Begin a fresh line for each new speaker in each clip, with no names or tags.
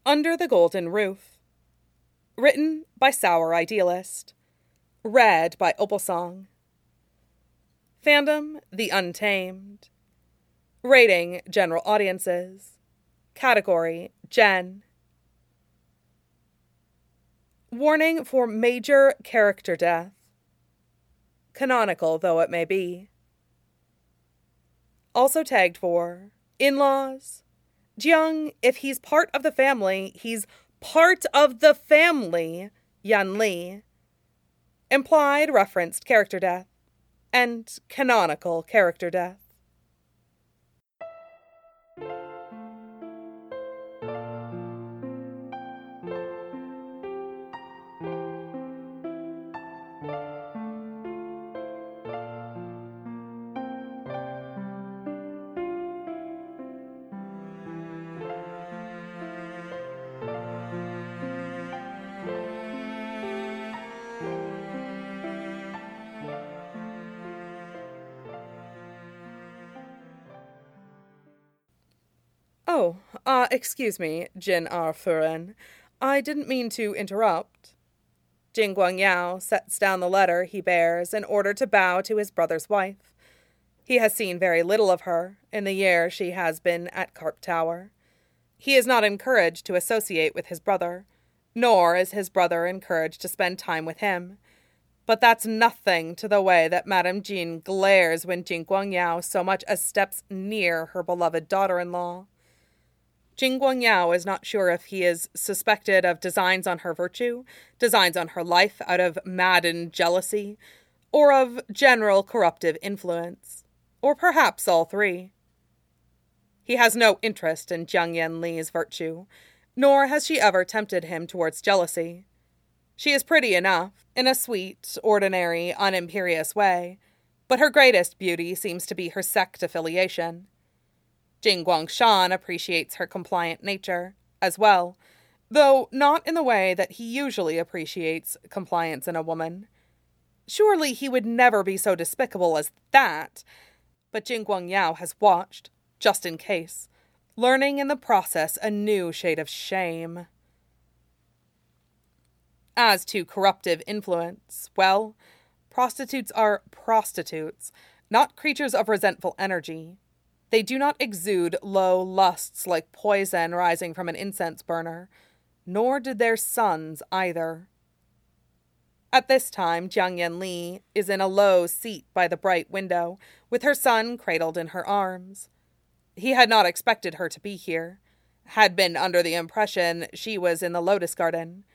Under the Golden Roof. Written by Sour Idealist. Read by Opalsong. Fandom, The Untamed. Rating, General Audiences. Category, Gen. Warning for major character death. Canonical though it may be. Also tagged for in-laws. Jiang, if he's part of the family, he's part of the family, Yan Li. Implied referenced character death. And canonical character death. Oh, excuse me, Jin Furen. I didn't mean to interrupt. Jing Guangyao sets down the letter he bears in order to bow to his brother's wife. He has seen very little of her in the year she has been at Carp Tower. He is not encouraged to associate with his brother, nor is his brother encouraged to spend time with him. But that's nothing to the way that Madame Jean glares when Jing Guangyao so much as steps near her beloved daughter-in-law. Jing Guangyao is not sure if he is suspected of designs on her virtue, designs on her life out of maddened jealousy, or of general corruptive influence, or perhaps all three. He has no interest in Jiang Yanli's virtue, nor has she ever tempted him towards jealousy. She is pretty enough, in a sweet, ordinary, unimperious way, but her greatest beauty seems to be her sect affiliation. Jing Guangshan appreciates her compliant nature, as well, though not in the way that he usually appreciates compliance in a woman. Surely he would never be so despicable as that, but Jing Guangyao has watched, just in case, learning in the process a new shade of shame. As to corruptive influence, well, prostitutes are prostitutes, not creatures of resentful energy. They do not exude low lusts like poison rising from an incense burner, nor did their sons either. At this time, Jiang Yanli is in a low seat by the bright window, with her son cradled in her arms. He had not expected her to be here, had been under the impression she was in the lotus garden.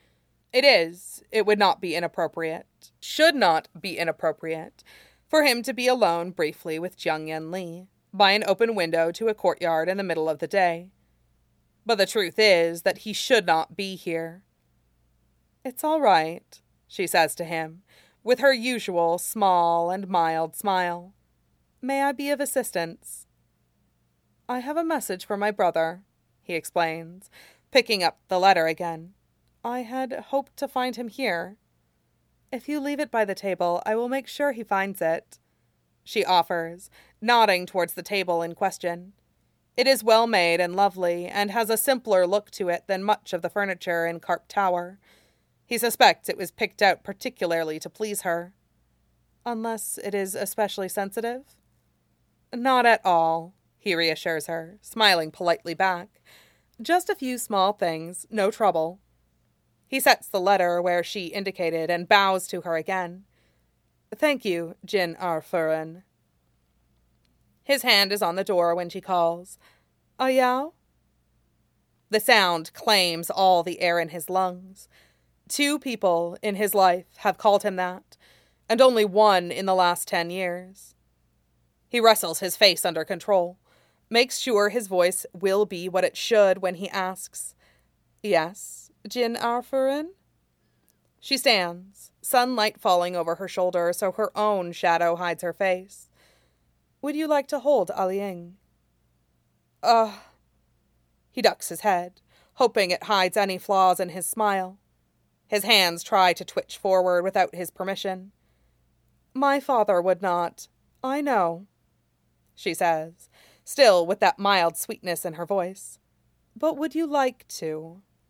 It would not be inappropriate, should not be inappropriate, for him to be alone briefly with Jiang Yanli, by an open window to a courtyard in the middle of the day. But the truth is that he should not be here. "It's all right," she says to him, with her usual small and mild smile. "May I be of assistance?" "I have a message for my brother," he explains, picking up the letter again. "I had hoped to find him here. If you leave it by the table, I will make sure he finds it," she offers, nodding towards the table in question. It is well made and lovely, and has a simpler look to it than much of the furniture in Carp Tower. He suspects it was picked out particularly to please her. "Unless it is especially sensitive?" "Not at all," he reassures her, smiling politely back. "Just a few small things, no trouble." He sets the letter where she indicated and bows to her again. "Thank you, Jin Furen." His hand is on the door when she calls, "Ayao?" The sound claims all the air in his lungs. 2 people in his life have called him that, and only 1 in the last 10 years. He wrestles his face under control, makes sure his voice will be what it should when he asks, "Yes, Jin Furen?" She stands, sunlight falling over her shoulder so her own shadow hides her face. "Would you like to hold Aliing?" He ducks his head, hoping it hides any flaws in his smile. His hands try to twitch forward without his permission. "My father would not. I know," she says, still with that mild sweetness in her voice. "But would you like to?"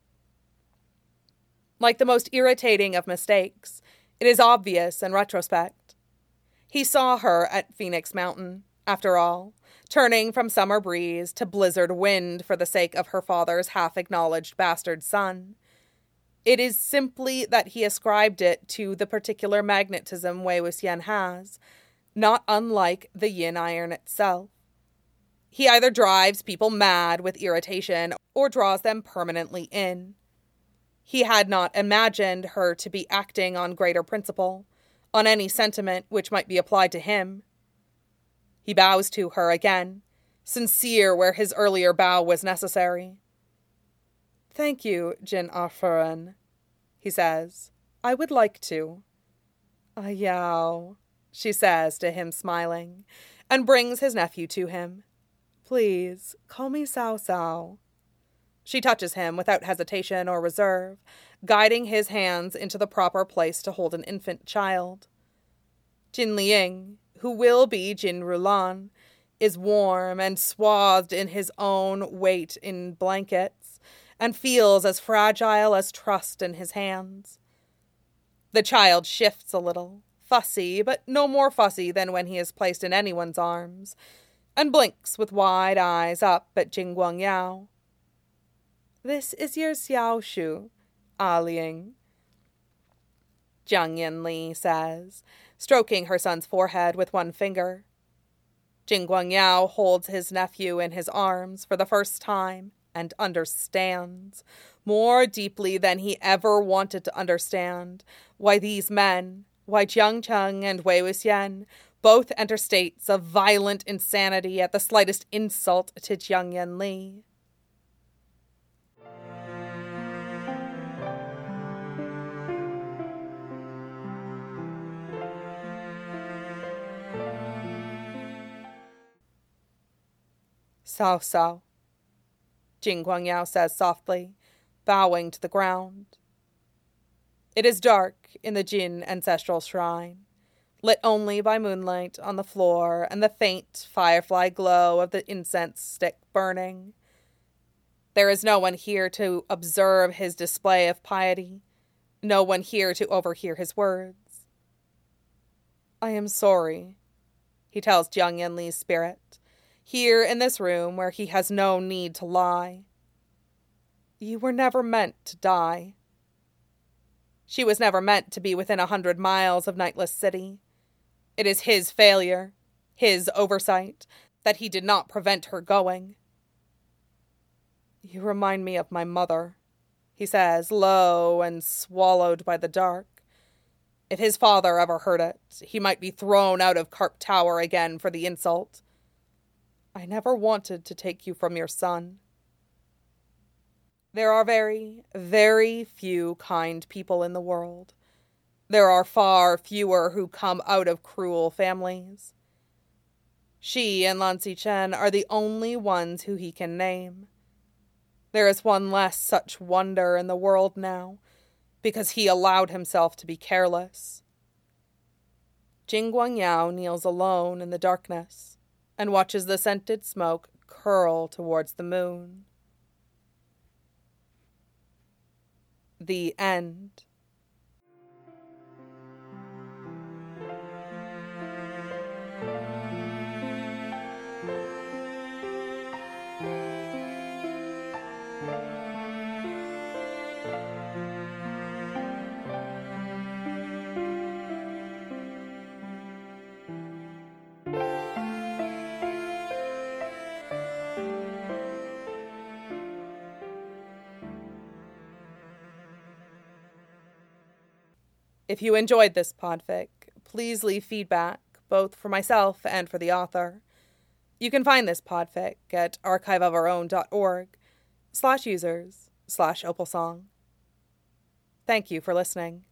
Like the most irritating of mistakes, it is obvious in retrospect. He saw her at Phoenix Mountain, after all, turning from summer breeze to blizzard wind for the sake of her father's half-acknowledged bastard son. It is simply that he ascribed it to the particular magnetism Wei Wuxian has, not unlike the yin iron itself. He either drives people mad with irritation or draws them permanently in. He had not imagined her to be acting on greater principle, on any sentiment which might be applied to him. He bows to her again, sincere where his earlier bow was necessary. "Thank you, Jin Aofuren," he says. "I would like to." "Ayao," she says to him, smiling, and brings his nephew to him. "Please, call me Cao Cao." She touches him without hesitation or reserve, guiding his hands into the proper place to hold an infant child. Jin Liang, who will be Jin Rulan, is warm and swathed in his own weight in blankets, and feels as fragile as trust in his hands. The child shifts a little, fussy, but no more fussy than when he is placed in anyone's arms, and blinks with wide eyes up at Jing Guangyao. "This is your Xiao Shu, Ah Liang," Jiang Yanli says, stroking her son's forehead with one finger. Jing Guangyao holds his nephew in his arms for the first time and understands, more deeply than he ever wanted to understand, why these men, why Jiang Cheng and Wei Wuxian, both enter states of violent insanity at the slightest insult to Jiang Yanli. "Cao Cao," Jing Guangyao says softly, bowing to the ground. It is dark in the Jin ancestral shrine, lit only by moonlight on the floor and the faint firefly glow of the incense stick burning. There is no one here to observe his display of piety, no one here to overhear his words. "I am sorry," he tells Jiang Yanli's spirit, here in this room where he has no need to lie. "You were never meant to die." She was never meant to be within 100 miles of Nightless City. It is his failure, his oversight, that he did not prevent her going. "You remind me of my mother," he says, low and swallowed by the dark. If his father ever heard it, he might be thrown out of Carp Tower again for the insult. "I never wanted to take you from your son." There are very, very few kind people in the world. There are far fewer who come out of cruel families. She and Lan Xichen are the only ones who he can name. There is one less such wonder in the world now, because he allowed himself to be careless. Jing Guangyao kneels alone in the darkness and watches the scented smoke curl towards the moon. The end. If you enjoyed this podfic, please leave feedback, both for myself and for the author. You can find this podfic at archiveofourown.org/users/opalsong. Thank you for listening.